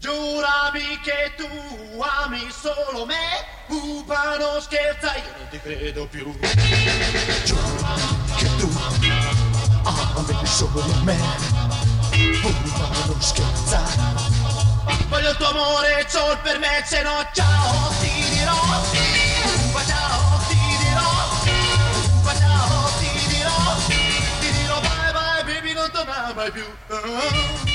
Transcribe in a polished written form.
Giurami che tu ami solo me, pupa non scherza, io non ti credo più. Giurami che tu ami solo me, pupa non scherza. Voglio il tuo amore solo per me, se no ciao ti dirò. Pupa ciao ti dirò. Pupa ciao ti dirò. Ti dirò bye bye baby, non tornare mai più.